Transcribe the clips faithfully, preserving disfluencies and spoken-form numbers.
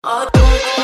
Good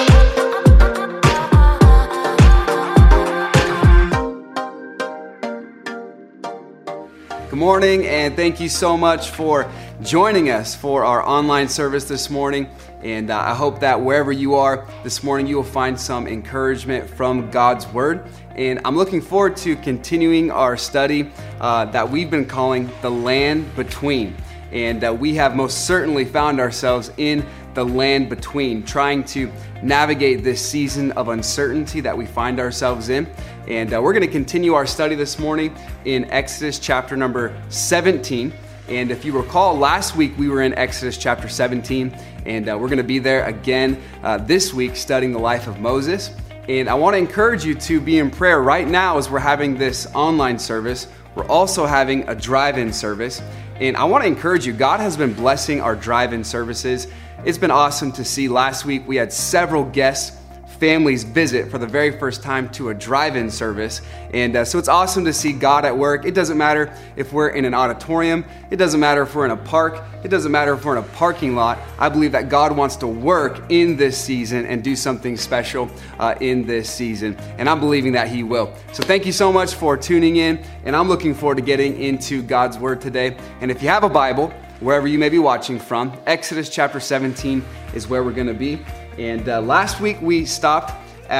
morning, and thank you so much for joining us for our online service this morning. And uh, I hope that wherever you are this morning, you will find some encouragement from God's Word. And I'm looking forward to continuing our study uh, that we've been calling The Land Between. And uh, we have most certainly found ourselves in the land between, trying to navigate this season of uncertainty that we find ourselves in. And uh, we're going to continue our study this morning in Exodus chapter number seventeen. And if you recall, last week we were in Exodus chapter seventeen, and uh, we're going to be there again uh, this week studying the life of Moses. And I want to encourage you to be in prayer right now as we're having this online service. We're also having a drive-in service. And I want to encourage you, God has been blessing our drive-in services. It's been awesome to see. Last week we had several guests, families visit for the very first time to a drive-in service. And uh, so it's awesome to see God at work. It doesn't matter if we're in an auditorium. It doesn't matter if we're in a park. It doesn't matter if we're in a parking lot. I believe that God wants to work in this season and do something special uh, in this season. And I'm believing that He will. So thank you so much for tuning in. And I'm looking forward to getting into God's Word today. And if you have a Bible, wherever you may be watching from, Exodus chapter seventeen is where we're going to be. And uh, last week we stopped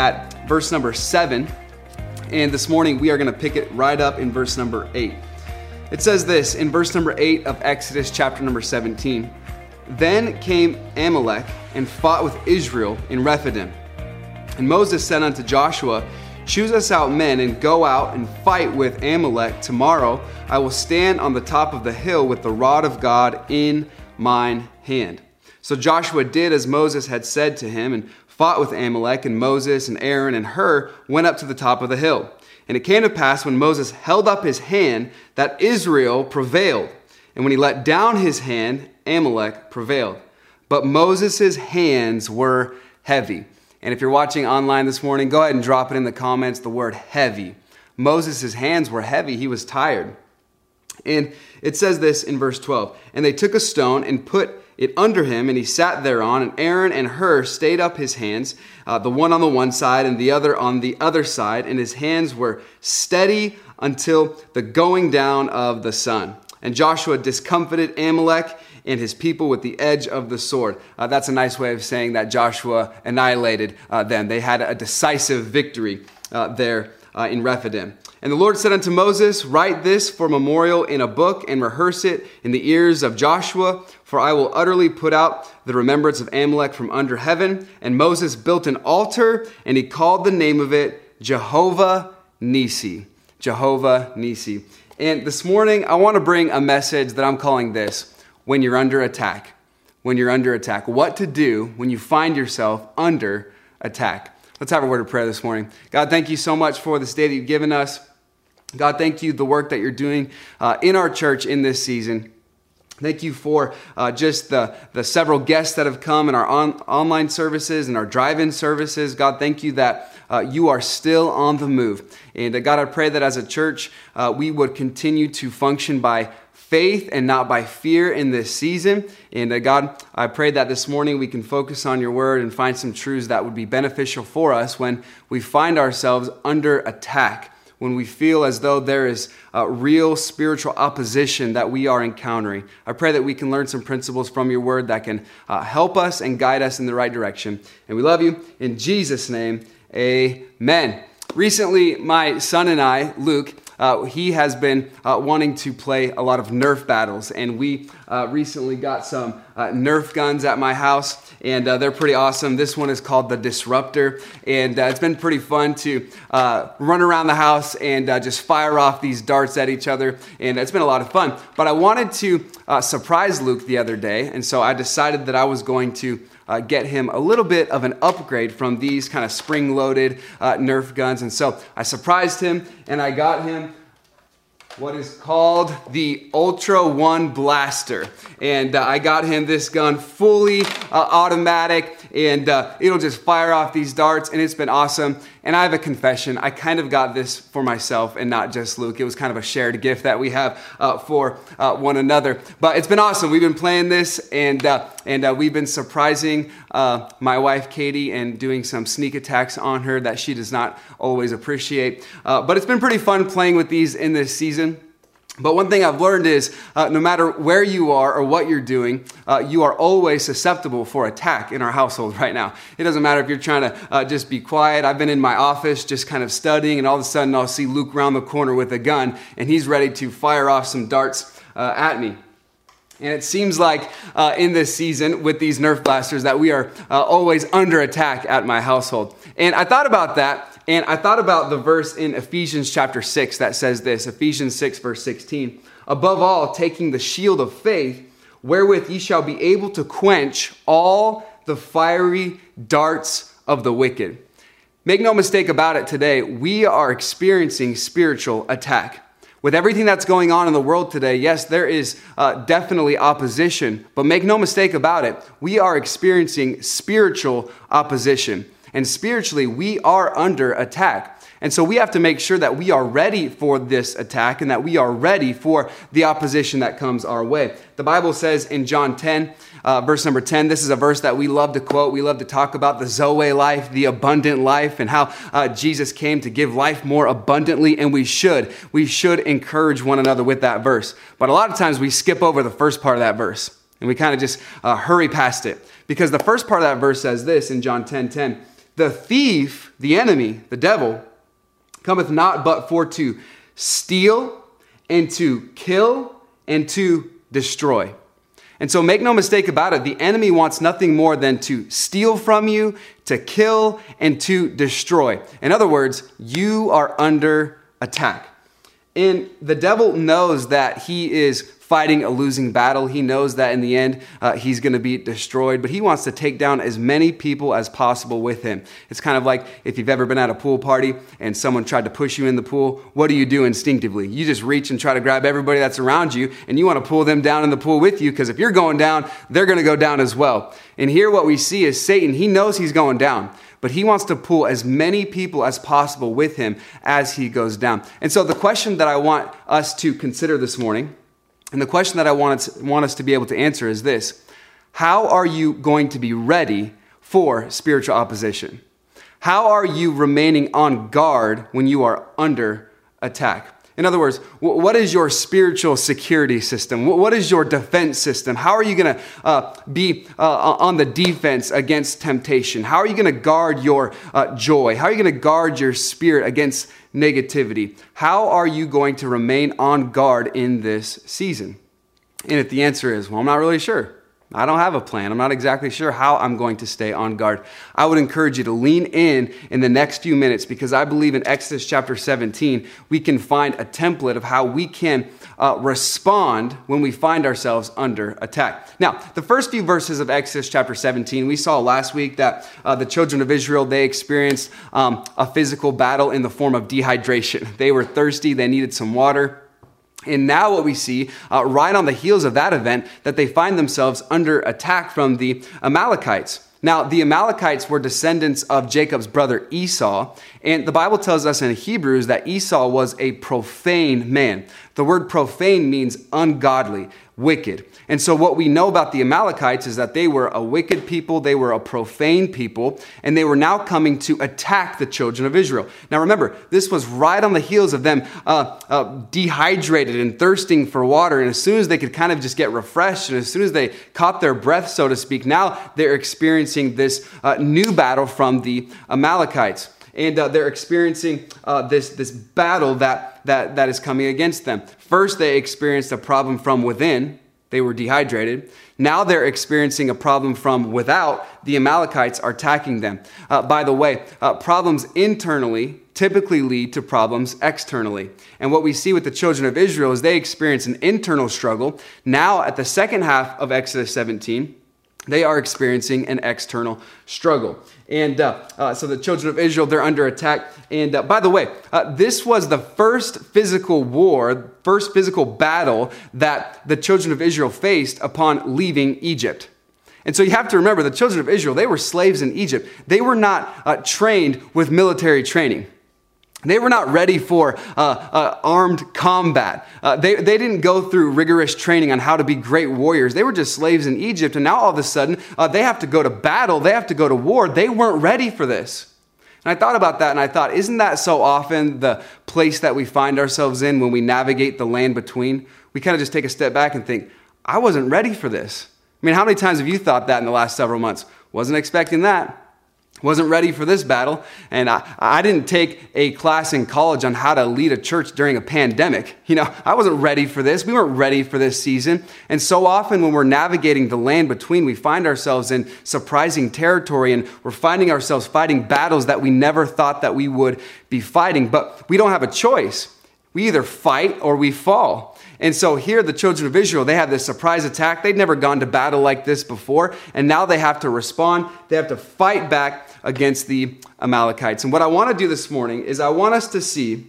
at verse number seven, and this morning we are going to pick it right up in verse number eight. It says this in verse number eight of Exodus chapter number seventeen. Then came Amalek and fought with Israel in Rephidim. And Moses said unto Joshua, Choose us out men and go out and fight with Amalek. Tomorrow I will stand on the top of the hill with the rod of God in mine hand. So Joshua did as Moses had said to him and fought with Amalek, and Moses and Aaron and Hur went up to the top of the hill. And it came to pass when Moses held up his hand that Israel prevailed. And when he let down his hand, Amalek prevailed. But Moses' hands were heavy. And if you're watching online this morning, go ahead and drop it in the comments, the word heavy. Moses' hands were heavy. He was tired. And it says this in verse twelve. And they took a stone and put it under him, and he sat thereon, and Aaron and Hur stayed up his hands, uh, the one on the one side and the other on the other side, and his hands were steady until the going down of the sun. And Joshua discomfited Amalek and his people with the edge of the sword. Uh, that's a nice way of saying that Joshua annihilated uh, them. They had a decisive victory uh, there uh, in Rephidim. And the Lord said unto Moses, Write this for memorial in a book and rehearse it in the ears of Joshua, for I will utterly put out the remembrance of Amalek from under heaven. And Moses built an altar, and he called the name of it Jehovah Nissi. Jehovah Nissi. And this morning, I want to bring a message that I'm calling this, When You're Under Attack. When you're under attack. What to do when you find yourself under attack. Let's have a word of prayer this morning. God, thank you so much for this day that you've given us. God, thank you the work that you're doing uh, in our church in this season. Thank you for uh, just the, the several guests that have come in our on, online services and our drive-in services. God, thank you that uh, you are still on the move. And uh, God, I pray that as a church, uh, we would continue to function by faith and not by fear in this season. And uh, God, I pray that this morning we can focus on your word and find some truths that would be beneficial for us when we find ourselves under attack, when we feel as though there is uh, real spiritual opposition that we are encountering. I pray that we can learn some principles from your word that can uh, help us and guide us in the right direction. And we love you. In Jesus' name, amen. Recently, my son and I, Luke, Uh, he has been uh, wanting to play a lot of Nerf battles, and we uh, recently got some uh, Nerf guns at my house, and uh, they're pretty awesome. This one is called the Disruptor, and uh, it's been pretty fun to uh, run around the house and uh, just fire off these darts at each other, and it's been a lot of fun. But I wanted to uh, surprise Luke the other day, and so I decided that I was going to Uh, get him a little bit of an upgrade from these kind of spring-loaded uh, Nerf guns. And so I surprised him, and I got him what is called the Ultra One Blaster. And uh, I got him this gun fully uh, automatic, and uh, it'll just fire off these darts, and it's been awesome. And I have a confession. I kind of got this for myself and not just Luke. It was kind of a shared gift that we have uh, for uh, one another. But it's been awesome. We've been playing this, and uh, and uh, we've been surprising uh, my wife, Katie, and doing some sneak attacks on her that she does not always appreciate. Uh, but it's been pretty fun playing with these in this season. But one thing I've learned is uh, no matter where you are or what you're doing, uh, you are always susceptible for attack in our household right now. It doesn't matter if you're trying to uh, just be quiet. I've been in my office just kind of studying, and all of a sudden I'll see Luke around the corner with a gun, and he's ready to fire off some darts uh, at me. And it seems like uh, in this season with these Nerf blasters that we are uh, always under attack at my household. And I thought about that. And I thought about the verse in Ephesians chapter six that says this, Ephesians six verse sixteen, above all, taking the shield of faith, wherewith ye shall be able to quench all the fiery darts of the wicked. Make no mistake about it today, we are experiencing spiritual attack. With everything that's going on in the world today, yes, there is uh, definitely opposition, but make no mistake about it, we are experiencing spiritual opposition. And spiritually, we are under attack. And so we have to make sure that we are ready for this attack and that we are ready for the opposition that comes our way. The Bible says in John ten, uh, verse number ten, this is a verse that we love to quote. We love to talk about the Zoe life, the abundant life, and how uh, Jesus came to give life more abundantly, and we should. We should encourage one another with that verse. But a lot of times we skip over the first part of that verse, and we kind of just uh, hurry past it. Because the first part of that verse says this in John ten ten, the thief, the enemy, the devil, cometh not but for to steal and to kill and to destroy. And so make no mistake about it, the enemy wants nothing more than to steal from you, to kill, and to destroy. In other words, you are under attack. And the devil knows that he is fighting a losing battle. He knows that in the end, uh, he's going to be destroyed, but he wants to take down as many people as possible with him. It's kind of like if you've ever been at a pool party and someone tried to push you in the pool, what do you do instinctively? You just reach and try to grab everybody that's around you, and you want to pull them down in the pool with you, because if you're going down, they're going to go down as well. And here what we see is Satan, he knows he's going down, but he wants to pull as many people as possible with him as he goes down. And so the question that I want us to consider this morning, and the question that I want us, want us to be able to answer is this: how are you going to be ready for spiritual opposition? How are you remaining on guard when you are under attack? In other words, what is your spiritual security system? What is your defense system? How are you going to uh, be uh, on the defense against temptation? How are you going to guard your uh, joy? How are you going to guard your spirit against negativity? How are you going to remain on guard in this season? And if the answer is, well, I'm not really sure. I don't have a plan. I'm not exactly sure how I'm going to stay on guard. I would encourage you to lean in in the next few minutes, because I believe in Exodus chapter seventeen, we can find a template of how we can uh, respond when we find ourselves under attack. Now, the first few verses of Exodus chapter seventeen, we saw last week that uh, the children of Israel, they experienced um, a physical battle in the form of dehydration. They were thirsty. They needed some water. And now what we see, uh, right on the heels of that event, that they find themselves under attack from the Amalekites. Now, the Amalekites were descendants of Jacob's brother Esau, and the Bible tells us in Hebrews that Esau was a profane man. The word profane means ungodly, wicked. And so what we know about the Amalekites is that they were a wicked people, they were a profane people, and they were now coming to attack the children of Israel. Now remember, this was right on the heels of them uh, uh, dehydrated and thirsting for water, and as soon as they could kind of just get refreshed, and as soon as they caught their breath, so to speak, now they're experiencing this uh, new battle from the Amalekites. And uh, they're experiencing uh, this, this battle that, that, that is coming against them. First, they experienced a problem from within. They were dehydrated. Now they're experiencing a problem from without. The Amalekites are attacking them. Uh, by the way, uh, problems internally typically lead to problems externally. And what we see with the children of Israel is they experience an internal struggle. Now, at the second half of Exodus seventeen, they are experiencing an external struggle. And uh, uh, so the children of Israel, they're under attack. And uh, by the way, uh, this was the first physical war, first physical battle that the children of Israel faced upon leaving Egypt. And so you have to remember, the children of Israel, they were slaves in Egypt. They were not uh, trained with military training. They were not ready for uh, uh, armed combat. Uh, they, they didn't go through rigorous training on how to be great warriors. They were just slaves in Egypt, and now all of a sudden, uh, they have to go to battle. They have to go to war. They weren't ready for this. And I thought about that, and I thought, isn't that so often the place that we find ourselves in when we navigate the land between? We kind of just take a step back and think, I wasn't ready for this. I mean, how many times have you thought that in the last several months? Wasn't expecting that. Wasn't ready for this battle, and I, I didn't take a class in college on how to lead a church during a pandemic. You know, I wasn't ready for this. We weren't ready for this season. And so often when we're navigating the land between, we find ourselves in surprising territory, and we're finding ourselves fighting battles that we never thought that we would be fighting. But we don't have a choice. We either fight or we fall. And so here, the children of Israel, they have this surprise attack. They'd never gone to battle like this before, and now they have to respond. They have to fight back against the Amalekites. And what I want to do this morning is I want us to see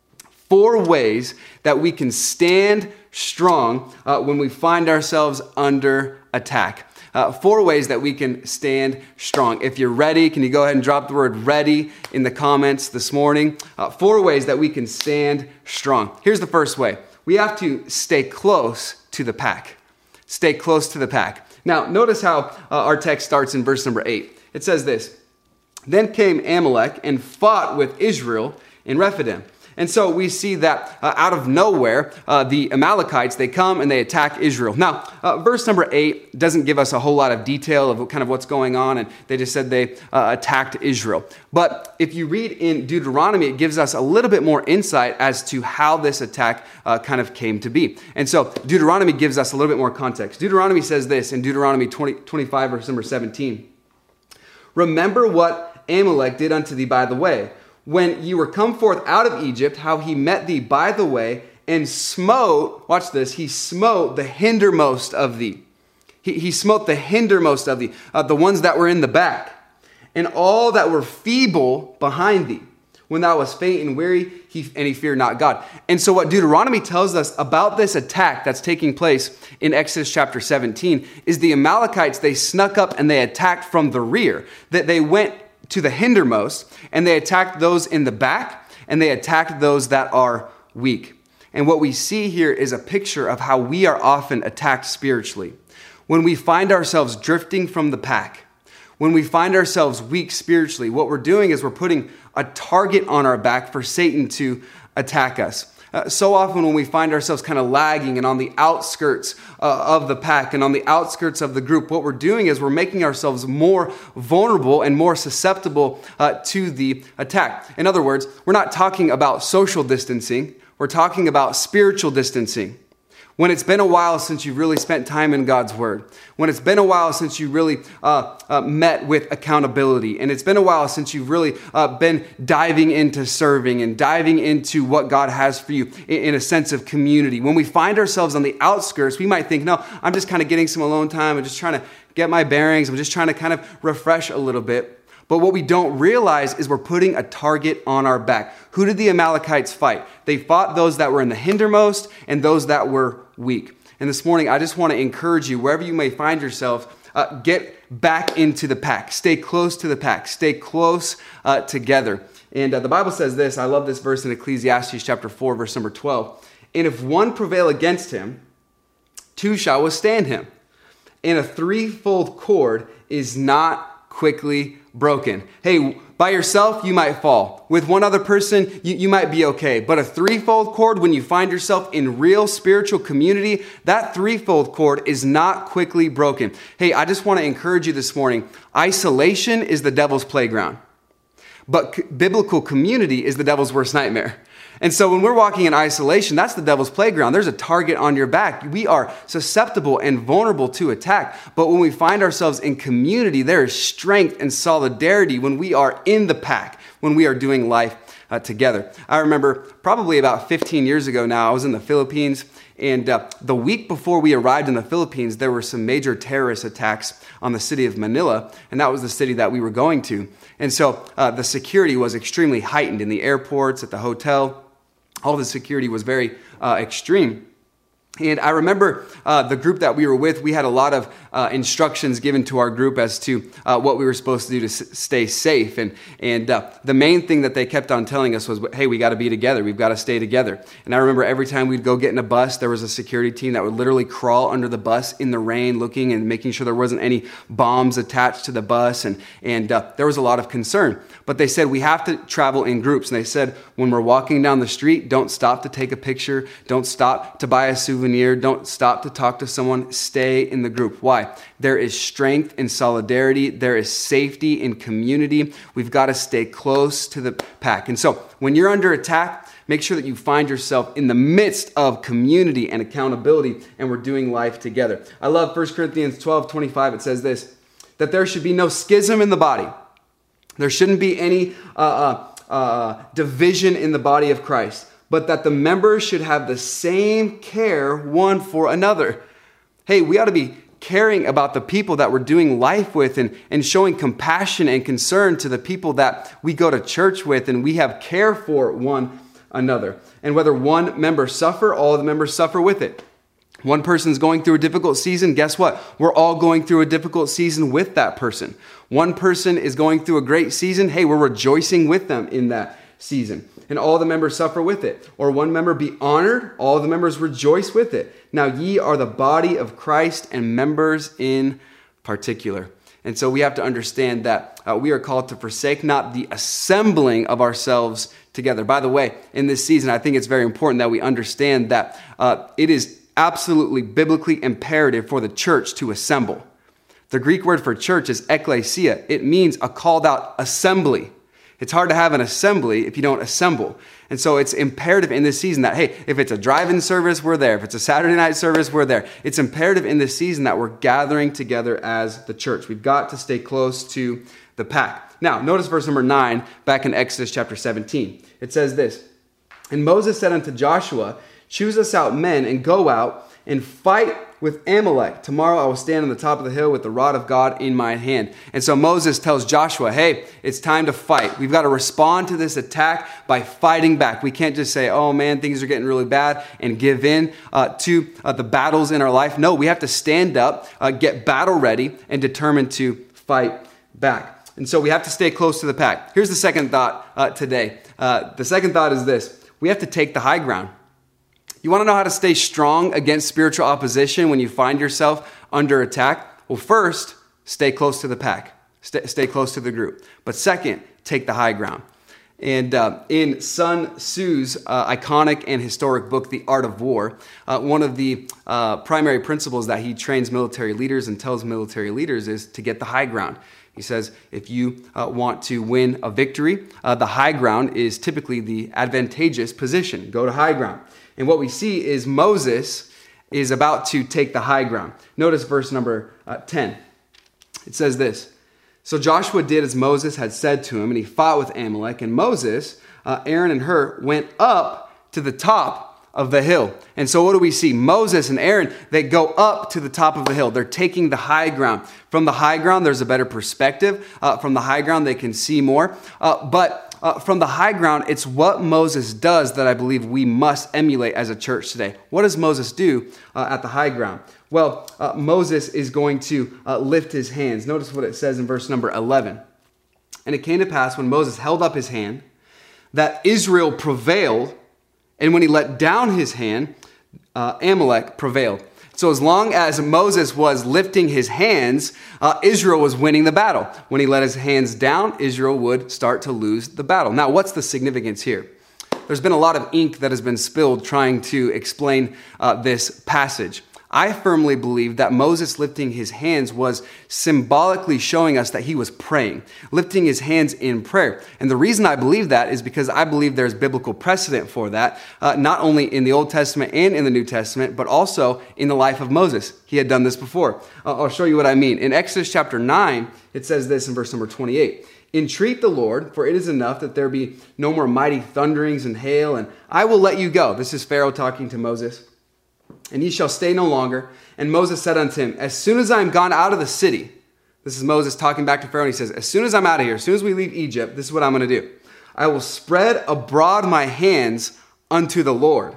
four ways that we can stand strong uh, when we find ourselves under attack. Uh, four ways that we can stand strong. If you're ready, can you go ahead and drop the word ready in the comments this morning? Uh, four ways that we can stand strong. Here's the first way. We have to stay close to the pack. Stay close to the pack. Now, notice how uh, our text starts in verse number eight. It says this, "Then came Amalek and fought with Israel in Rephidim." And so we see that uh, out of nowhere, uh, the Amalekites, they come and they attack Israel. Now, uh, verse number eight doesn't give us a whole lot of detail of kind of what's going on, and they just said they uh, attacked Israel. But if you read in Deuteronomy, it gives us a little bit more insight as to how this attack uh, kind of came to be. And so Deuteronomy gives us a little bit more context. Deuteronomy says this in Deuteronomy twenty, twenty-five, verse number seventeen. "Remember what Amalek did unto thee by the way, when ye were come forth out of Egypt, how he met thee by the way, and smote," watch this, "he smote the hindermost of thee." He, he smote the hindermost of thee, uh, the ones that were in the back, "and all that were feeble behind thee. When thou wast faint and weary, he, and he feared not God." And so what Deuteronomy tells us about this attack that's taking place in Exodus chapter seventeen is the Amalekites, they snuck up and they attacked from the rear. That they went to the hindermost, and they attacked those in the back, and they attacked those that are weak. And what we see here is a picture of how we are often attacked spiritually. When we find ourselves drifting from the pack, when we find ourselves weak spiritually, what we're doing is we're putting a target on our back for Satan to attack us. Uh, so often when we find ourselves kind of lagging and on the outskirts uh, of the pack and on the outskirts of the group, what we're doing is we're making ourselves more vulnerable and more susceptible uh, to the attack. In other words, we're not talking about social distancing. We're talking about spiritual distancing. When it's been a while since you've really spent time in God's Word, when it's been a while since you really uh, uh, met with accountability, and it's been a while since you've really uh, been diving into serving and diving into what God has for you in, in a sense of community. When we find ourselves on the outskirts, we might think, no, I'm just kind of getting some alone time. I'm just trying to get my bearings. I'm just trying to kind of refresh a little bit. But what we don't realize is we're putting a target on our back. Who did the Amalekites fight? They fought those that were in the hindermost and those that were weak. And this morning, I just want to encourage you, wherever you may find yourself, uh, get back into the pack. Stay close to the pack. Stay close uh, together. And uh, the Bible says this. I love this verse in Ecclesiastes chapter four, verse number twelve. "And if one prevail against him, two shall withstand him. And a threefold cord is not quickly broken." Hey, by yourself, you might fall. With one other person, you, you might be okay. But a threefold cord, when you find yourself in real spiritual community, that threefold cord is not quickly broken. Hey, I just want to encourage you this morning. Isolation is the devil's playground. But c- biblical community is the devil's worst nightmare. And so when we're walking in isolation, that's the devil's playground. There's a target on your back. We are susceptible and vulnerable to attack. But when we find ourselves in community, there is strength and solidarity when we are in the pack, when we are doing life uh, together. I remember probably about fifteen years ago now, I was in the Philippines. And uh, the week before we arrived in the Philippines, there were some major terrorist attacks on the city of Manila. And that was the city that we were going to. And so uh, the security was extremely heightened in the airports, at the hotel. All the security was very uh, extreme. And I remember uh, the group that we were with, we had a lot of uh, instructions given to our group as to uh, what we were supposed to do to s- stay safe. And and uh, the main thing that they kept on telling us was, hey, we got to be together. We've got to stay together. And I remember every time we'd go get in a bus, there was a security team that would literally crawl under the bus in the rain, looking and making sure there wasn't any bombs attached to the bus. And, and uh, there was a lot of concern. But they said we have to travel in groups. And they said when we're walking down the street, don't stop to take a picture. Don't stop to buy a souvenir. Don't stop to talk to someone. Stay in the group. Why? There is strength in solidarity. There is safety in community. We've got to stay close to the pack. And so when you're under attack, make sure that you find yourself in the midst of community and accountability, and we're doing life together. I love First Corinthians twelve twenty-five. It says this, that there should be no schism in the body. There shouldn't be any uh, uh, uh, division in the body of Christ, but that the members should have the same care one for another. Hey, we ought to be caring about the people that we're doing life with and, and showing compassion and concern to the people that we go to church with, and we have care for one another. And whether one member suffer, all the members suffer with it. One person's going through a difficult season, guess what? We're all going through a difficult season with that person. One person is going through a great season, hey, we're rejoicing with them in that season. And all the members suffer with it. Or one member be honored, all the members rejoice with it. Now ye are the body of Christ and members in particular. And so we have to understand that uh, we are called to forsake not the assembling of ourselves together. By the way, in this season, I think it's very important that we understand that uh, it is absolutely biblically imperative for the church to assemble. The Greek word for church is ekklesia. It means a called out assembly. It's hard to have an assembly if you don't assemble. And so it's imperative in this season that, hey, if it's a drive-in service, we're there. If it's a Saturday night service, we're there. It's imperative in this season that we're gathering together as the church. We've got to stay close to the pack. Now, notice verse number nine, back in Exodus chapter seventeen. It says this, and Moses said unto Joshua, choose us out men and go out and fight with Amalek. Tomorrow I will stand on the top of the hill with the rod of God in my hand. And so Moses tells Joshua, hey, it's time to fight. We've got to respond to this attack by fighting back. We can't just say, oh man, things are getting really bad and give in uh, to uh, the battles in our life. No, we have to stand up, uh, get battle ready, and determined to fight back. And so we have to stay close to the pack. Here's the second thought uh, today. Uh, the second thought is this. We have to take the high ground. You want to know how to stay strong against spiritual opposition when you find yourself under attack? Well, first, stay close to the pack. Stay, stay close to the group. But second, take the high ground. And uh, in Sun Tzu's uh, iconic and historic book, The Art of War, uh, one of the uh, primary principles that he trains military leaders and tells military leaders is to get the high ground. He says, if you uh, want to win a victory, uh, the high ground is typically the advantageous position. Go to high ground. And what we see is Moses is about to take the high ground. Notice verse number uh, ten. It says this, so Joshua did as Moses had said to him, and he fought with Amalek. And Moses, uh, Aaron and Hur went up to the top of the hill. And so what do we see? Moses and Aaron, they go up to the top of the hill. They're taking the high ground. From the high ground, there's a better perspective. Uh, from the high ground, they can see more. Uh, but Uh, from the high ground, it's what Moses does that I believe we must emulate as a church today. What does Moses do uh, at the high ground? Well, uh, Moses is going to uh, lift his hands. Notice what it says in verse number eleven. And it came to pass when Moses held up his hand that Israel prevailed, and when he let down his hand, uh, Amalek prevailed. So as long as Moses was lifting his hands, uh, Israel was winning the battle. When he let his hands down, Israel would start to lose the battle. Now, what's the significance here? There's been a lot of ink that has been spilled trying to explain uh, this passage. I firmly believe that Moses lifting his hands was symbolically showing us that he was praying, lifting his hands in prayer. And the reason I believe that is because I believe there's biblical precedent for that, uh, not only in the Old Testament and in the New Testament, but also in the life of Moses. He had done this before. Uh, I'll show you what I mean. In Exodus chapter nine, it says this in verse number twenty-eight. Entreat the Lord, for it is enough that there be no more mighty thunderings and hail, and I will let you go. This is Pharaoh talking to Moses. And ye shall stay no longer. And Moses said unto him, as soon as I am gone out of the city, this is Moses talking back to Pharaoh, and he says, as soon as I'm out of here, as soon as we leave Egypt, this is what I'm going to do. I will spread abroad my hands unto the Lord.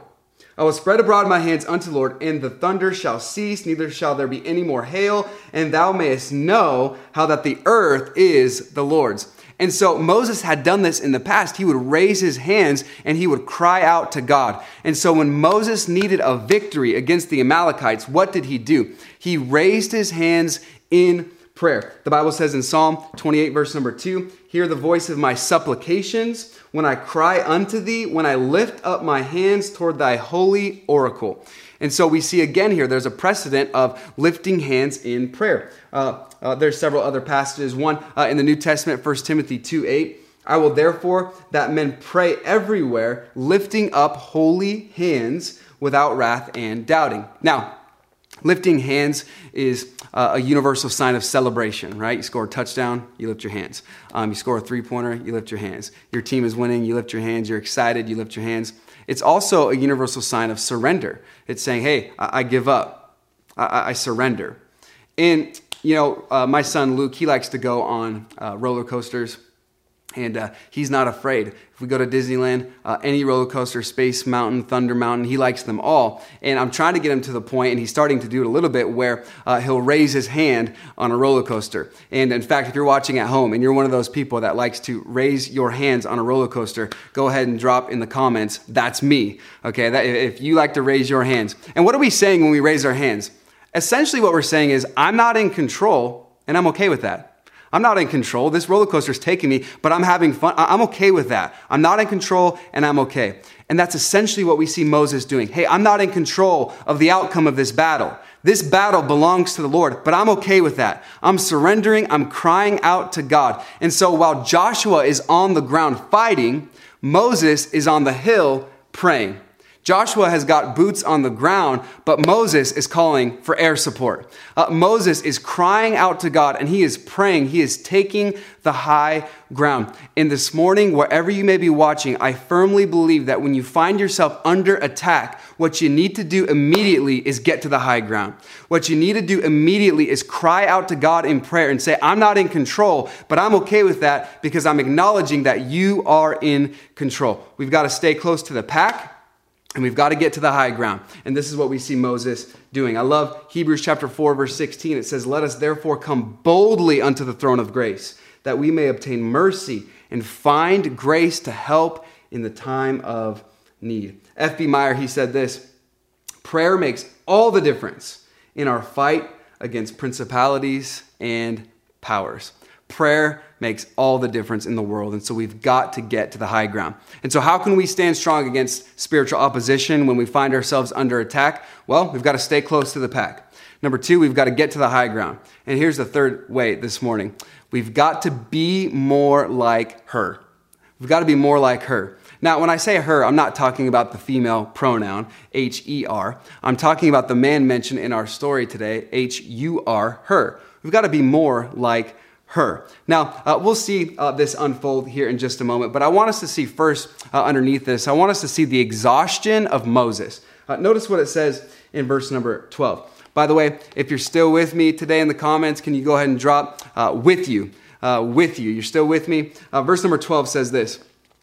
I will spread abroad my hands unto the Lord, and the thunder shall cease, neither shall there be any more hail, and thou mayest know how that the earth is the Lord's. And so Moses had done this in the past. He would raise his hands and he would cry out to God. And so when Moses needed a victory against the Amalekites, what did he do? He raised his hands in prayer. The Bible says in Psalm twenty-eight, verse number two, hear the voice of my supplications when I cry unto thee, when I lift up my hands toward thy holy oracle. And so we see again here, there's a precedent of lifting hands in prayer. Uh, uh, there's several other passages. One uh, in the New Testament, First Timothy two eight, I will therefore that men pray everywhere, lifting up holy hands without wrath and doubting. Now, lifting hands is uh, a universal sign of celebration, right? You score a touchdown, you lift your hands. Um, you score a three-pointer, you lift your hands. Your team is winning, you lift your hands. You're excited, you lift your hands. It's also a universal sign of surrender. It's saying, hey, I, I give up. I, I surrender. And, you know, uh, my son Luke, he likes to go on uh, roller coasters. And uh, he's not afraid. If we go to Disneyland, uh, any roller coaster, Space Mountain, Thunder Mountain, he likes them all. And I'm trying to get him to the point, and he's starting to do it a little bit, where uh, he'll raise his hand on a roller coaster. And in fact, if you're watching at home and you're one of those people that likes to raise your hands on a roller coaster, go ahead and drop in the comments, that's me. Okay, that, if you like to raise your hands. And what are we saying when we raise our hands? Essentially what we're saying is, I'm not in control, and I'm okay with that. I'm not in control. This roller coaster is taking me, but I'm having fun. I'm okay with that. I'm not in control, and I'm okay. And that's essentially what we see Moses doing. Hey, I'm not in control of the outcome of this battle. This battle belongs to the Lord, but I'm okay with that. I'm surrendering. I'm crying out to God. And so while Joshua is on the ground fighting, Moses is on the hill praying. Joshua has got boots on the ground, but Moses is calling for air support. Uh, Moses is crying out to God, and he is praying. He is taking the high ground. And this morning, wherever you may be watching, I firmly believe that when you find yourself under attack, what you need to do immediately is get to the high ground. What you need to do immediately is cry out to God in prayer and say, I'm not in control, but I'm okay with that because I'm acknowledging that you are in control. We've got to stay close to the pack. And we've got to get to the high ground. And this is what we see Moses doing. I love Hebrews chapter four, verse sixteen. It says, let us therefore come boldly unto the throne of grace, that we may obtain mercy and find grace to help in the time of need. F B Meyer, he said this, prayer makes all the difference in our fight against principalities and powers. Prayer makes all the difference in the world. And so we've got to get to the high ground. And so how can we stand strong against spiritual opposition when we find ourselves under attack? Well, we've got to stay close to the pack. Number two, we've got to get to the high ground. And here's the third way this morning. We've got to be more like her. We've got to be more like her. Now, when I say her, I'm not talking about the female pronoun, H E R. I'm talking about the man mentioned in our story today, H U R, her. We've got to be more like her. Now, uh, we'll see uh, this unfold here in just a moment, but I want us to see first uh, underneath this, I want us to see the exhaustion of Moses. Uh, notice what it says in verse number twelve. By the way, if you're still with me today in the comments, can you go ahead and drop uh, with you? Uh, with you. You're still with me? Uh, verse number twelve says this,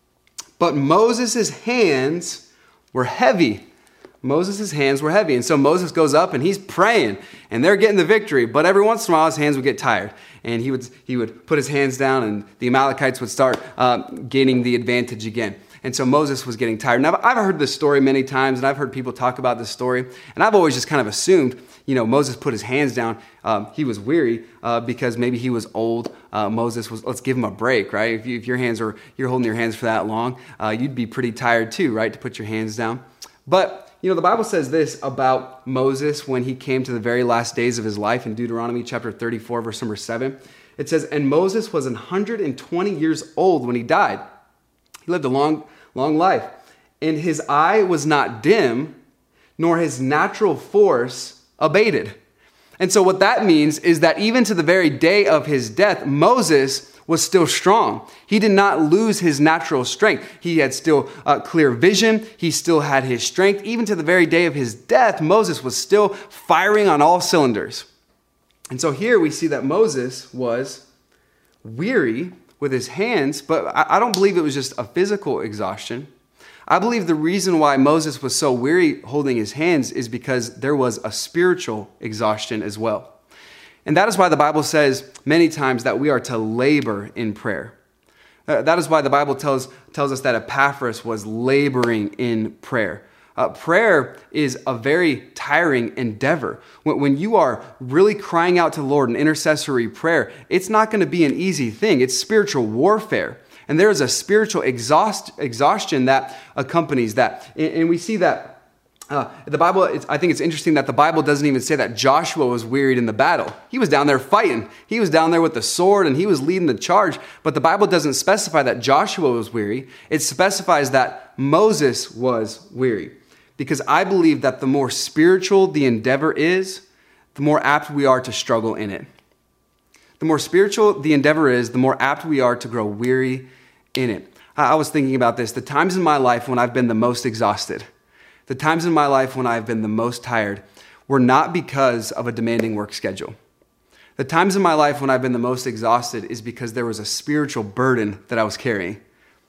but Moses' hands were heavy. Moses' hands were heavy. And so Moses goes up and he's praying and they're getting the victory. But every once in a while his hands would get tired. And he would he would put his hands down and the Amalekites would start uh, gaining the advantage again. And so Moses was getting tired. Now, I've heard this story many times and I've heard people talk about this story. And I've always just kind of assumed, you know, Moses put his hands down. Um, he was weary uh, because maybe he was old. Uh, Moses was, let's give him a break, right? If, you, if your hands are, you're holding your hands for that long, uh, you'd be pretty tired too, right? To put your hands down. But you know, the Bible says this about Moses when he came to the very last days of his life in Deuteronomy chapter thirty-four, verse number seven. It says, and Moses was one hundred twenty years old when he died. He lived a long, long life. And his eye was not dim, nor his natural force abated. And so what that means is that even to the very day of his death, Moses was still strong. He did not lose his natural strength. He had still uh, clear vision. He still had his strength. Even to the very day of his death, Moses was still firing on all cylinders. And so here we see that Moses was weary with his hands, but I, I don't believe it was just a physical exhaustion. I believe the reason why Moses was so weary holding his hands is because there was a spiritual exhaustion as well. And that is why the Bible says many times that we are to labor in prayer. Uh, that is why the Bible tells, tells us that Epaphras was laboring in prayer. Uh, prayer is a very tiring endeavor. When, when you are really crying out to the Lord in intercessory prayer, it's not going to be an easy thing. It's spiritual warfare. And there is a spiritual exhaust, exhaustion that accompanies that. And, and we see that uh, the Bible, it's, I think it's interesting that the Bible doesn't even say that Joshua was wearied in the battle. He was down there fighting. He was down there with the sword and he was leading the charge. But the Bible doesn't specify that Joshua was weary. It specifies that Moses was weary. Because I believe that the more spiritual the endeavor is, the more apt we are to struggle in it. The more spiritual the endeavor is, the more apt we are to grow weary in it. I was thinking about this. The times in my life when I've been the most exhausted, the times in my life when I've been the most tired, were not because of a demanding work schedule. The times in my life when I've been the most exhausted is because there was a spiritual burden that I was carrying.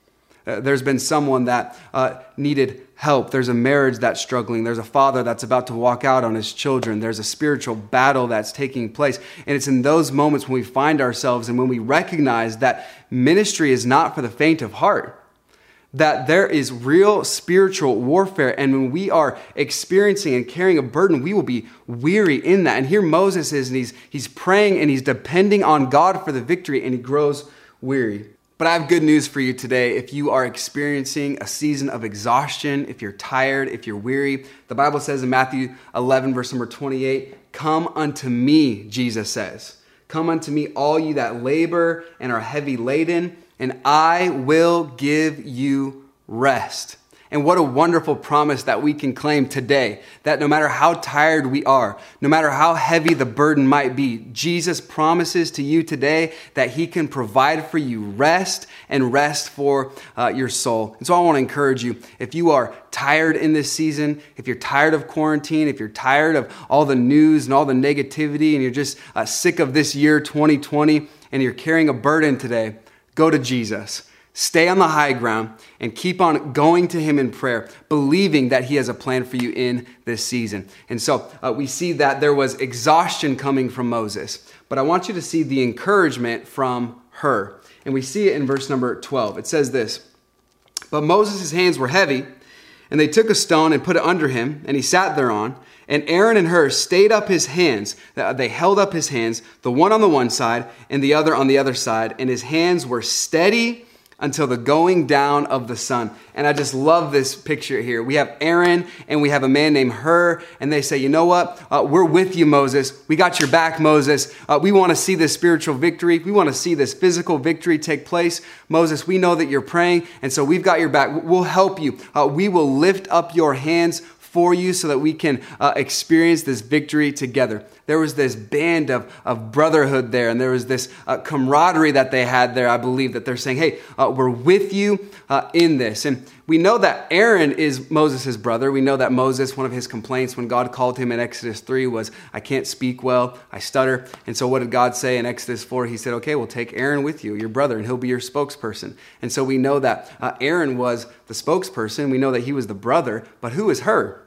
Uh, there's been someone that uh, needed help. There's a marriage that's struggling. There's a father that's about to walk out on his children. There's a spiritual battle that's taking place. And it's in those moments when we find ourselves and when we recognize that ministry is not for the faint of heart, that there is real spiritual warfare. And when we are experiencing and carrying a burden, we will be weary in that. And here Moses is, and he's, he's praying and he's depending on God for the victory, and he grows weary. But I have good news for you today. If you are experiencing a season of exhaustion, if you're tired, if you're weary, the Bible says in Matthew eleven, verse number twenty-eight, "Come unto me," Jesus says. "Come unto me, all you that labor and are heavy laden, and I will give you rest." And what a wonderful promise that we can claim today, that no matter how tired we are, no matter how heavy the burden might be, Jesus promises to you today that he can provide for you rest and rest for uh, your soul. And so I want to encourage you, if you are tired in this season, if you're tired of quarantine, if you're tired of all the news and all the negativity, and you're just uh, sick of this year twenty twenty, and you're carrying a burden today, go to Jesus. Stay on the high ground and keep on going to him in prayer, believing that he has a plan for you in this season. And so uh, we see that there was exhaustion coming from Moses, but I want you to see the encouragement from her. And we see it in verse number twelve. It says this, "But Moses' hands were heavy, and they took a stone and put it under him, and he sat thereon. And Aaron and Hur stayed up his hands. They held up his hands, the one on the one side and the other on the other side, and his hands were steady until the going down of the sun." And I just love this picture here. We have Aaron and we have a man named Hur, and they say, you know what? Uh, we're with you, Moses. We got your back, Moses. Uh, we want to see this spiritual victory. We want to see this physical victory take place. Moses, we know that you're praying, and so we've got your back. We'll help you. Uh, we will lift up your hands for you so that we can uh, experience this victory together. There was this band of, of brotherhood there, and there was this uh, camaraderie that they had there, I believe, that they're saying, hey, uh, we're with you uh, in this. And we know that Aaron is Moses' brother. We know that Moses, one of his complaints when God called him in Exodus three was, I can't speak well, I stutter. And so what did God say in Exodus four? He said, okay, well, take Aaron with you, your brother, and he'll be your spokesperson. And so we know that uh, Aaron was the spokesperson. We know that he was the brother, but who is Hur?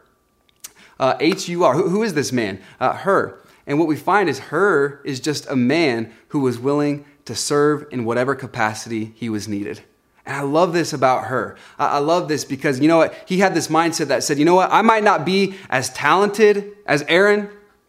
Uh, H U R, who, who is this man? Uh, Hur. And what we find is Hur is just a man who was willing to serve in whatever capacity he was needed. And I love this about Hur. I love this because, you know what? He had this mindset that said, you know what? I might not be as talented as Aaron.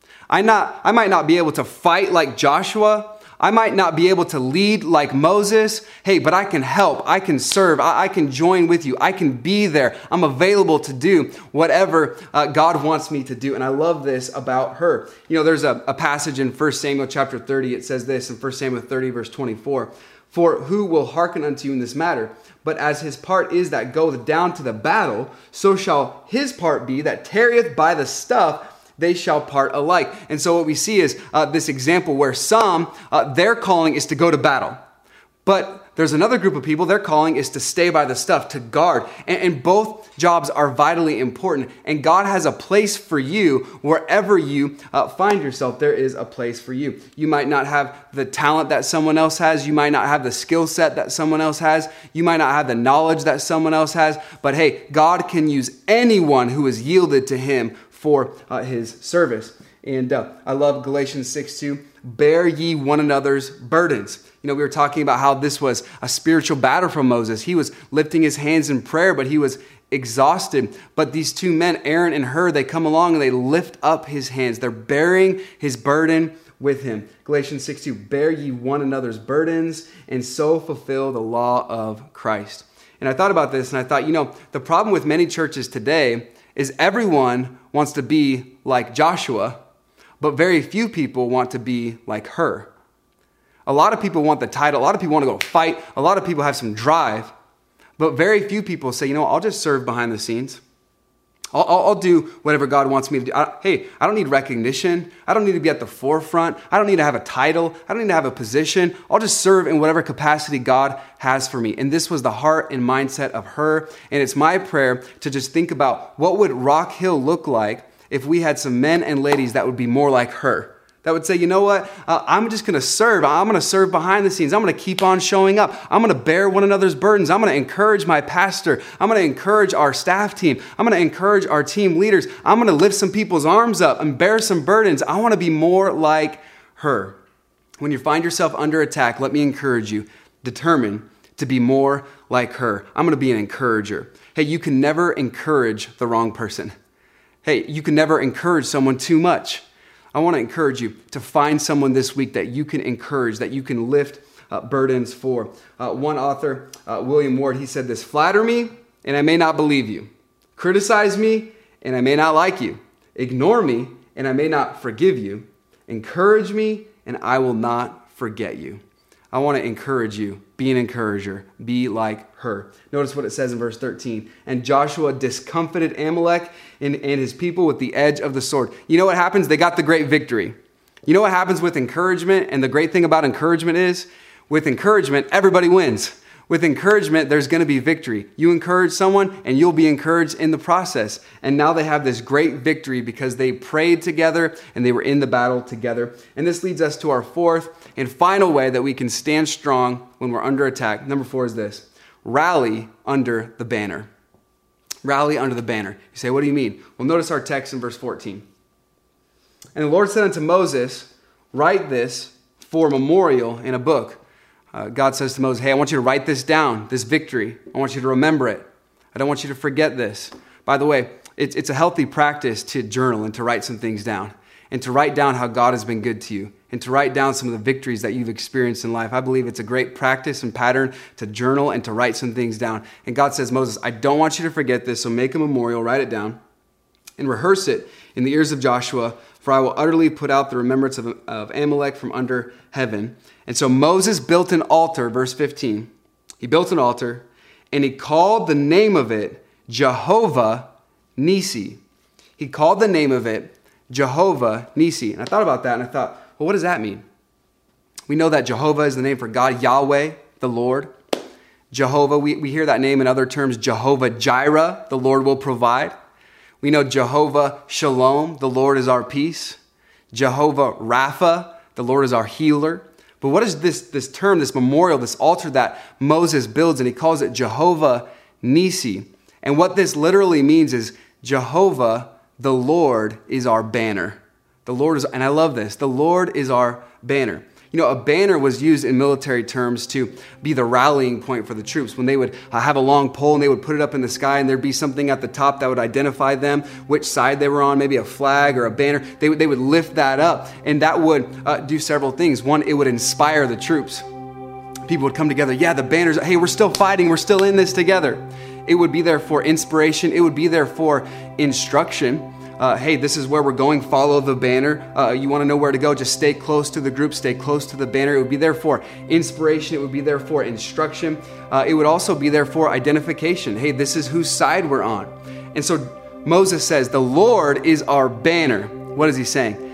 I not, I might not be able to fight like Joshua. I might not be able to lead like Moses. Hey, but I can help. I can serve. I, I can join with you. I can be there. I'm available to do whatever uh, God wants me to do. And I love this about Hur. You know, there's a, a passage in First Samuel chapter thirty. It says this in First Samuel thirty, verse twenty-four. "For who will hearken unto you in this matter? But as his part is that goeth down to the battle, so shall his part be that tarrieth by the stuff. They shall part alike." And so what we see is uh, this example where some, uh, their calling is to go to battle. But there's another group of people, their calling is to stay by the stuff, to guard. And, and both jobs are vitally important. And God has a place for you wherever you uh, find yourself. There is a place for you. You might not have the talent that someone else has. You might not have the skill set that someone else has. You might not have the knowledge that someone else has. But hey, God can use anyone who is yielded to him for uh, his service. And uh, I love Galatians six two. Bear ye one another's burdens. You know, we were talking about how this was a spiritual battle for Moses. He was lifting his hands in prayer, but he was exhausted. But these two men, Aaron and Hur, they come along and they lift up his hands. They're bearing his burden with him. Galatians six two, bear ye one another's burdens and so fulfill the law of Christ. And I thought about this and I thought, you know, the problem with many churches today is everyone wants to be like Joshua, but very few people want to be like Hur. A lot of people want the title. A lot of people want to go fight. A lot of people have some drive. But very few people say, you know, I'll just serve behind the scenes. I'll, I'll, I'll do whatever God wants me to do. I, hey, I don't need recognition. I don't need to be at the forefront. I don't need to have a title. I don't need to have a position. I'll just serve in whatever capacity God has for me. And this was the heart and mindset of Hur. And it's my prayer to just think about what would Rock Hill look like if we had some men and ladies that would be more like Hur. That would say, you know what, uh, I'm just going to serve. I'm going to serve behind the scenes. I'm going to keep on showing up. I'm going to bear one another's burdens. I'm going to encourage my pastor. I'm going to encourage our staff team. I'm going to encourage our team leaders. I'm going to lift some people's arms up and bear some burdens. I want to be more like Hur. When you find yourself under attack, let me encourage you. Determine to be more like Hur. I'm going to be an encourager. Hey, you can never encourage the wrong person. Hey, you can never encourage someone too much. I want to encourage you to find someone this week that you can encourage, that you can lift uh, burdens for. Uh, one author, uh, William Ward, he said this: flatter me and I may not believe you. Criticize me and I may not like you. Ignore me and I may not forgive you. Encourage me and I will not forget you. I want to encourage you. Be an encourager. Be like Hur. Notice what it says in verse thirteen. And Joshua discomfited Amalek and, and his people with the edge of the sword. You know what happens? They got the great victory. You know what happens with encouragement? And the great thing about encouragement is, with encouragement, everybody wins. With encouragement, there's going to be victory. You encourage someone and you'll be encouraged in the process. And now they have this great victory because they prayed together and they were in the battle together. And this leads us to our fourth and final way that we can stand strong when we're under attack. Number four is this: rally under the banner. Rally under the banner. You say, what do you mean? Well, notice our text in verse fourteen. And the Lord said unto Moses, write this for memorial in a book. Uh, God says to Moses, hey, I want you to write this down, this victory. I want you to remember it. I don't want you to forget this. By the way, it's, it's a healthy practice to journal and to write some things down, and to write down how God has been good to you, and to write down some of the victories that you've experienced in life. I believe it's a great practice and pattern to journal and to write some things down. And God says, Moses, I don't want you to forget this, so make a memorial, write it down, and rehearse it in the ears of Joshua, for I will utterly put out the remembrance of, of Amalek from under heaven. And so Moses built an altar, verse fifteen. He built an altar, and he called the name of it Jehovah Nissi. He called the name of it Jehovah Nissi. And I thought about that, and I thought, well, what does that mean? We know that Jehovah is the name for God, Yahweh, the Lord. Jehovah, we, we hear that name in other terms, Jehovah Jireh, the Lord will provide. We know Jehovah Shalom, the Lord is our peace. Jehovah Rapha, the Lord is our healer. But what is this, this term, this memorial, this altar that Moses builds, and he calls it Jehovah Nissi. And what this literally means is Jehovah, the Lord, is our banner. The Lord is, and I love this, the Lord is our banner. You know, a banner was used in military terms to be the rallying point for the troops. When they would uh, have a long pole and they would put it up in the sky, and there'd be something at the top that would identify them, which side they were on, maybe a flag or a banner. They would, they would lift that up, and that would uh, do several things. One, it would inspire the troops. People would come together. Yeah, the banners, hey, we're still fighting. We're still in this together. It would be there for inspiration. It would be there for instruction. Uh, hey, this is where we're going, follow the banner. Uh, you want to know where to go, just stay close to the group, stay close to the banner. It would be there for inspiration. It would be there for instruction. Uh, it would also be there for identification. Hey, this is whose side we're on. And so Moses says, the Lord is our banner. What is he saying?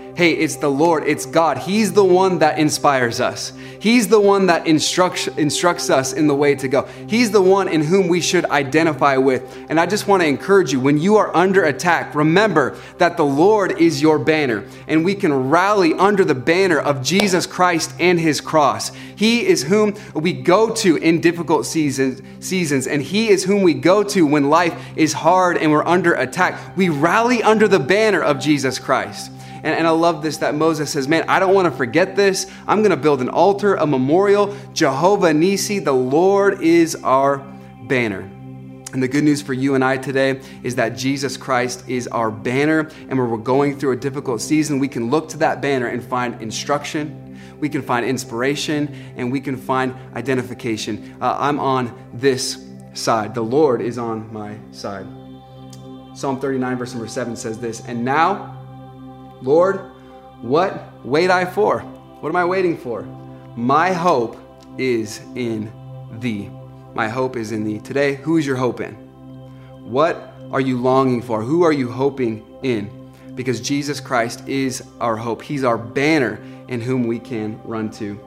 Hey, it's the Lord, it's God. He's the one that inspires us. He's the one that instructs, instructs us in the way to go. He's the one in whom we should identify with. And I just want to encourage you, when you are under attack, remember that the Lord is your banner, and we can rally under the banner of Jesus Christ and his cross. He is whom we go to in difficult seasons, seasons, and he is whom we go to when life is hard and we're under attack. We rally under the banner of Jesus Christ. And, and I love this, that Moses says, man, I don't want to forget this. I'm going to build an altar, a memorial. Jehovah Nissi, the Lord is our banner. And the good news for you and I today is that Jesus Christ is our banner. And when we're going through a difficult season, we can look to that banner and find instruction. We can find inspiration, and we can find identification. Uh, I'm on this side. The Lord is on my side. Psalm thirty-nine, verse number seven says this, and now, Lord, what wait I for? What am I waiting for? My hope is in thee. My hope is in thee. Today, who is your hope in? What are you longing for? Who are you hoping in? Because Jesus Christ is our hope. He's our banner in whom we can run to.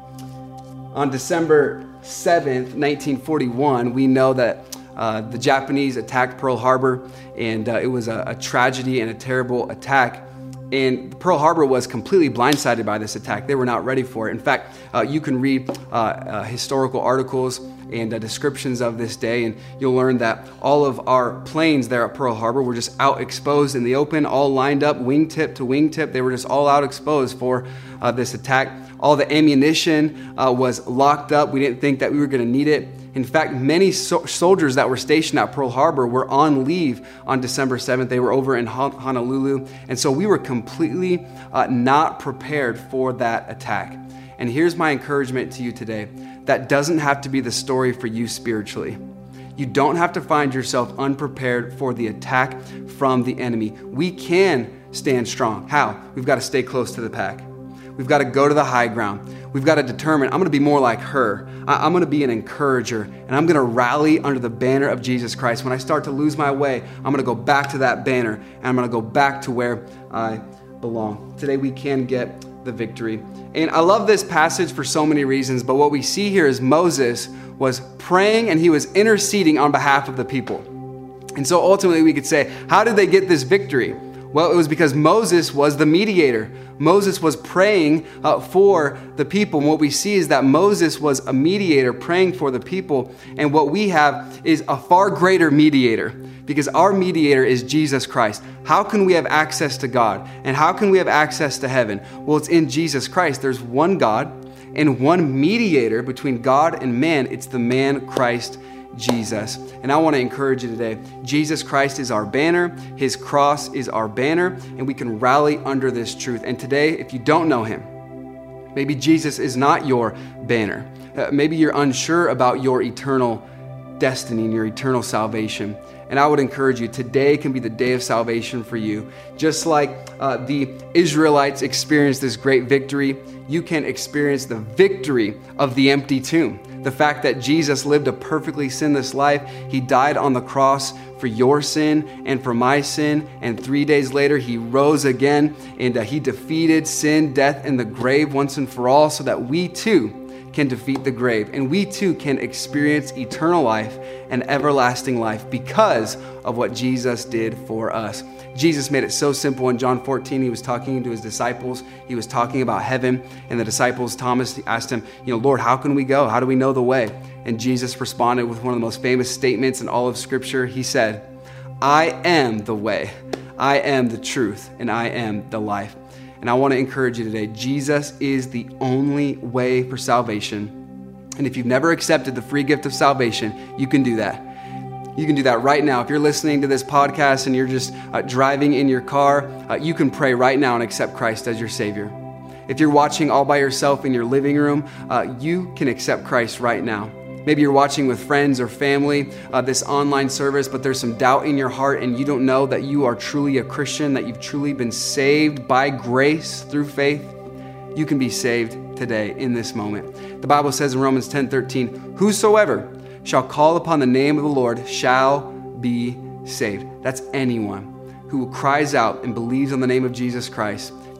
On December seventh, nineteen forty-one, we know that uh, the Japanese attacked Pearl Harbor, and uh, it was a, a tragedy and a terrible attack. And Pearl Harbor was completely blindsided by this attack. They were not ready for it. In fact, uh, you can read uh, uh, historical articles and uh, descriptions of this day, and you'll learn that all of our planes there at Pearl Harbor were just out exposed in the open, all lined up, wingtip to wingtip. They were just all out exposed for uh, this attack. All the ammunition uh, was locked up. We didn't think that we were going to need it. In fact, many so- soldiers that were stationed at Pearl Harbor were on leave on December seventh. They were over in Hon- Honolulu. And so we were completely uh, not prepared for that attack. And here's my encouragement to you today. That doesn't have to be the story for you spiritually. You don't have to find yourself unprepared for the attack from the enemy. We can stand strong. How? We've got to stay close to the pack. We've got to go to the high ground. We've got to determine, I'm going to be more like her. I'm going to be an encourager, and I'm going to rally under the banner of Jesus Christ. When I start to lose my way, I'm going to go back to that banner, and I'm going to go back to where I belong. Today we can get the victory. And I love this passage for so many reasons, but what we see here is Moses was praying and he was interceding on behalf of the people. And so ultimately we could say, how did they get this victory? Well, it was because Moses was the mediator. Moses was praying uh, for the people. And what we see is that Moses was a mediator praying for the people. And what we have is a far greater mediator, because our mediator is Jesus Christ. How can we have access to God? And how can we have access to heaven? Well, it's in Jesus Christ. There's one God and one mediator between God and man. It's the man Christ Jesus. And I want to encourage you today. Jesus Christ is our banner. His cross is our banner, and we can rally under this truth. And today, if you don't know him, maybe Jesus is not your banner. Uh, maybe you're unsure about your eternal destiny and your eternal salvation. And I would encourage you, today can be the day of salvation for you. Just like uh, the Israelites experienced this great victory, you can experience the victory of the empty tomb. The fact that Jesus lived a perfectly sinless life. He died on the cross for your sin and for my sin. And three days later, he rose again, and uh, he defeated sin, death, and the grave once and for all, so that we too can defeat the grave. And we too can experience eternal life and everlasting life because of what Jesus did for us. Jesus made it so simple. In John fourteen, he was talking to his disciples. He was talking about heaven, and the disciples, Thomas, asked him, you know, Lord, how can we go? How do we know the way? And Jesus responded with one of the most famous statements in all of Scripture. He said, I am the way, I am the truth, and I am the life. And I want to encourage you today, Jesus is the only way for salvation. And if you've never accepted the free gift of salvation, you can do that. You can do that right now. If you're listening to this podcast and you're just uh, driving in your car, uh, you can pray right now and accept Christ as your Savior. If you're watching all by yourself in your living room, uh, you can accept Christ right now. Maybe you're watching with friends or family, uh, this online service, but there's some doubt in your heart and you don't know that you are truly a Christian, that you've truly been saved by grace through faith. You can be saved today in this moment. The Bible says in Romans ten thirteen, whosoever shall call upon the name of the Lord shall be saved. That's anyone who cries out and believes on the name of Jesus Christ.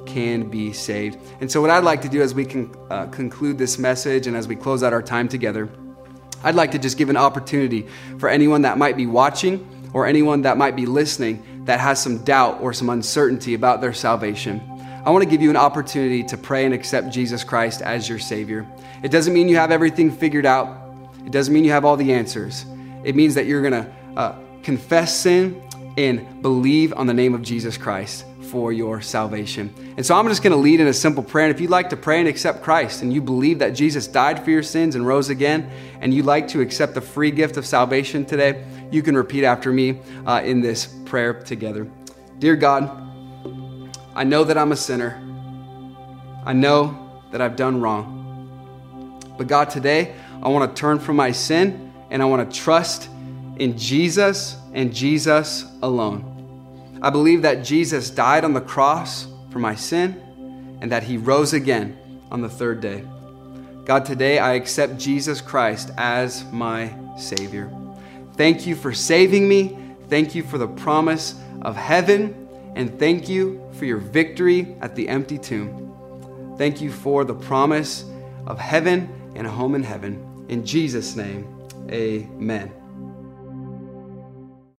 can be saved. And so what I'd like to do as we can uh, conclude this message and as we close out our time together, I'd like to just give an opportunity for anyone that might be watching or anyone that might be listening that has some doubt or some uncertainty about their salvation. I want to give you an opportunity to pray and accept Jesus Christ as your Savior. It doesn't mean you have everything figured out. It doesn't mean you have all the answers. It means that you're going to uh, confess sin and believe on the name of Jesus Christ for your salvation. And so I'm just going to lead in a simple prayer. And if you'd like to pray and accept Christ and you believe that Jesus died for your sins and rose again, and you'd like to accept the free gift of salvation today, you can repeat after me uh, in this prayer together. Dear God, I know that I'm a sinner. I know that I've done wrong. But God, today I want to turn from my sin and I want to trust in Jesus and Jesus alone. I believe that Jesus died on the cross for my sin and that he rose again on the third day. God, today I accept Jesus Christ as my Savior. Thank you for saving me. Thank you for the promise of heaven. And thank you for your victory at the empty tomb. Thank you for the promise of heaven and a home in heaven. In Jesus' name, amen.